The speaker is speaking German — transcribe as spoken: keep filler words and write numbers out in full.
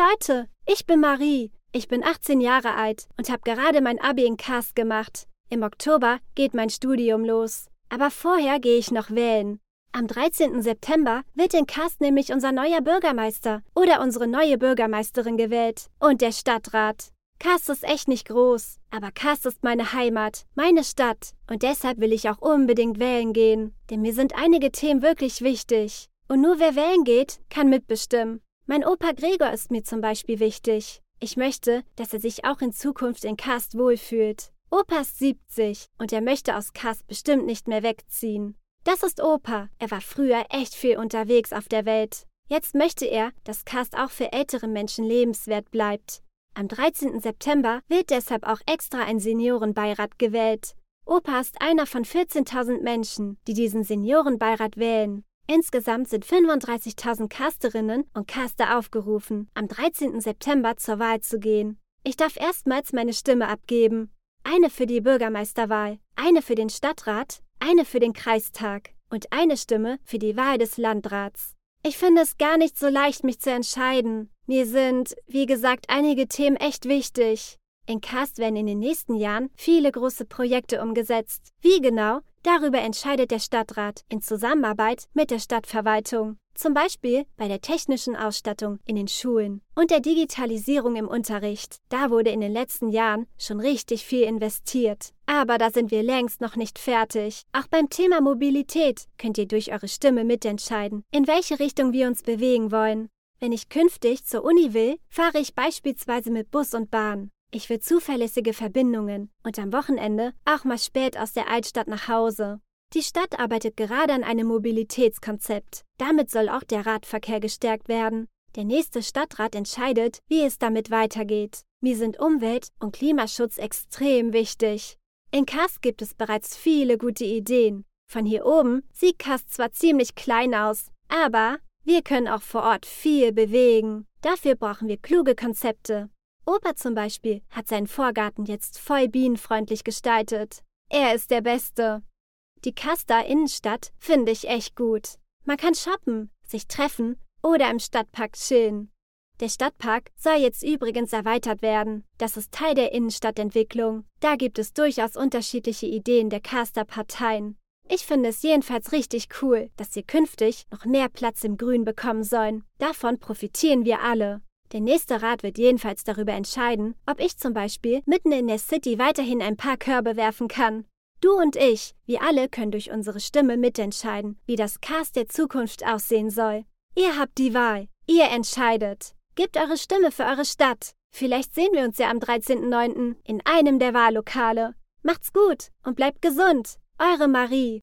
Leute, ich bin Marie. Ich bin achtzehn Jahre alt und habe gerade mein Abi in Cast gemacht. Im Oktober geht mein Studium los. Aber vorher gehe ich noch wählen. Am dreizehnten September wird in Cast nämlich unser neuer Bürgermeister oder unsere neue Bürgermeisterin gewählt. Und der Stadtrat. Cast ist echt nicht groß, aber Cast ist meine Heimat, meine Stadt. Und deshalb will ich auch unbedingt wählen gehen. Denn mir sind einige Themen wirklich wichtig. Und nur wer wählen geht, kann mitbestimmen. Mein Opa Gregor ist mir zum Beispiel wichtig. Ich möchte, dass er sich auch in Zukunft in Cast wohlfühlt. Opa ist siebzig und er möchte aus Cast bestimmt nicht mehr wegziehen. Das ist Opa. Er war früher echt viel unterwegs auf der Welt. Jetzt möchte er, dass Cast auch für ältere Menschen lebenswert bleibt. Am dreizehnten September wird deshalb auch extra ein Seniorenbeirat gewählt. Opa ist einer von vierzehntausend Menschen, die diesen Seniorenbeirat wählen. Insgesamt sind fünfunddreißigtausend Casterinnen und Caster aufgerufen, am dreizehnten September zur Wahl zu gehen. Ich darf erstmals meine Stimme abgeben. Eine für die Bürgermeisterwahl, eine für den Stadtrat, eine für den Kreistag und eine Stimme für die Wahl des Landrats. Ich finde es gar nicht so leicht, mich zu entscheiden. Mir sind, wie gesagt, einige Themen echt wichtig. In Cast werden in den nächsten Jahren viele große Projekte umgesetzt. Wie genau? Darüber entscheidet der Stadtrat in Zusammenarbeit mit der Stadtverwaltung. Zum Beispiel bei der technischen Ausstattung in den Schulen und der Digitalisierung im Unterricht. Da wurde in den letzten Jahren schon richtig viel investiert. Aber da sind wir längst noch nicht fertig. Auch beim Thema Mobilität könnt ihr durch eure Stimme mitentscheiden, in welche Richtung wir uns bewegen wollen. Wenn ich künftig zur Uni will, fahre ich beispielsweise mit Bus und Bahn. Ich will zuverlässige Verbindungen und am Wochenende auch mal spät aus der Altstadt nach Hause. Die Stadt arbeitet gerade an einem Mobilitätskonzept. Damit soll auch der Radverkehr gestärkt werden. Der nächste Stadtrat entscheidet, wie es damit weitergeht. Mir sind Umwelt- und Klimaschutz extrem wichtig. In Cast gibt es bereits viele gute Ideen. Von hier oben sieht Cast zwar ziemlich klein aus, aber wir können auch vor Ort viel bewegen. Dafür brauchen wir kluge Konzepte. Opa zum Beispiel hat seinen Vorgarten jetzt voll bienenfreundlich gestaltet. Er ist der Beste. Die Caster Innenstadt finde ich echt gut. Man kann shoppen, sich treffen oder im Stadtpark chillen. Der Stadtpark soll jetzt übrigens erweitert werden. Das ist Teil der Innenstadtentwicklung. Da gibt es durchaus unterschiedliche Ideen der Caster Parteien. Ich finde es jedenfalls richtig cool, dass wir künftig noch mehr Platz im Grün bekommen sollen. Davon profitieren wir alle. Der nächste Rat wird jedenfalls darüber entscheiden, ob ich zum Beispiel mitten in der City weiterhin ein paar Körbe werfen kann. Du und ich, wir alle können durch unsere Stimme mitentscheiden, wie das Cast der Zukunft aussehen soll. Ihr habt die Wahl. Ihr entscheidet. Gebt eure Stimme für eure Stadt. Vielleicht sehen wir uns ja am dreizehnten neunten in einem der Wahllokale. Macht's gut und bleibt gesund. Eure Marie.